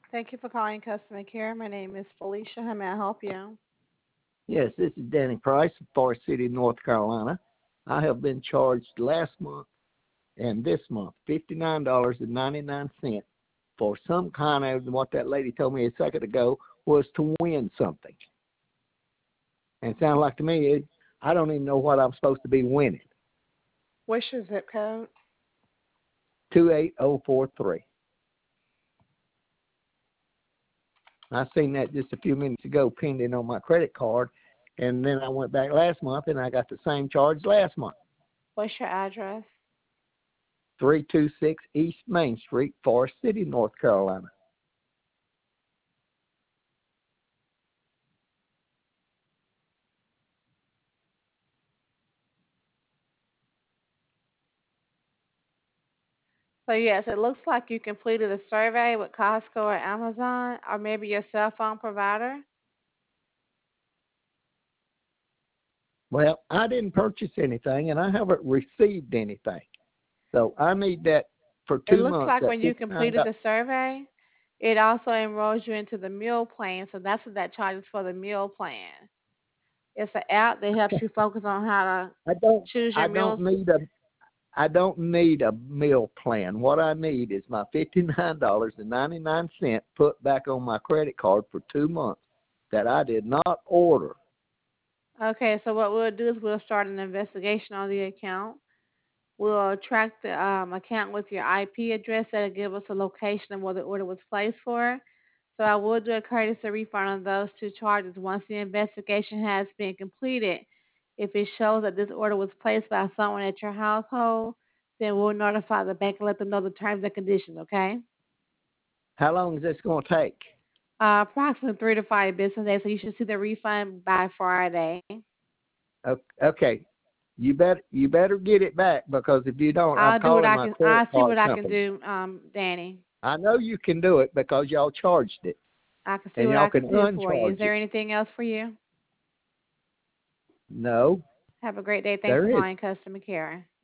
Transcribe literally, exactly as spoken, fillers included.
Thank you for calling customer care. My name is Felicia. How may I help you? Yes, this is Danny Price of Forest City, North Carolina. I have been charged last month and this month fifty-nine dollars and ninety-nine cents for some kind of what that lady told me a second ago was to win something. And it sounded like to me, I don't even know what I'm supposed to be winning. What's your zip code? two eight zero four three. I seen that just a few minutes ago pending on my credit card, and then I went back last month and I got the same charge last month. What's your address? three two six East Main Street, Forest City, North Carolina. So yes, it looks like you completed a survey with Costco or Amazon or maybe your cell phone provider. Well, I didn't purchase anything, and I haven't received anything. So I need that for It two looks months. like That when you fifty-nine completed dollars. the survey, it also enrolls you into the meal plan. So that's what that charges for the meal plan. It's an app that helps you focus on how to I don't. choose your I don't meals. need a. I don't need a meal plan. What I need is my fifty-nine dollars and ninety-nine cents put back on my credit card for two months that I did not order. Okay, so what we'll do is we'll start an investigation on the account. We'll track the um, account with your I P address. That'll give us a location of where the order was placed for. So I will do a courtesy refund on those two charges once the investigation has been completed. If it shows that this order was placed by someone at your household, then we'll notify the bank and let them know the terms and conditions, okay? How long is this going to take? Uh, approximately three to five business days, so you should see the refund by Friday. Okay, you better you better get it back, because if you don't, I'm I'll do what calling I my can. credit I'll see card what I can company. do, um, Danny. I know you can do it because y'all charged it, I can see and what y'all I can can do for you. Is uncharge there it. anything else for you? No, Have a great day. Thanks for there is. calling customer care.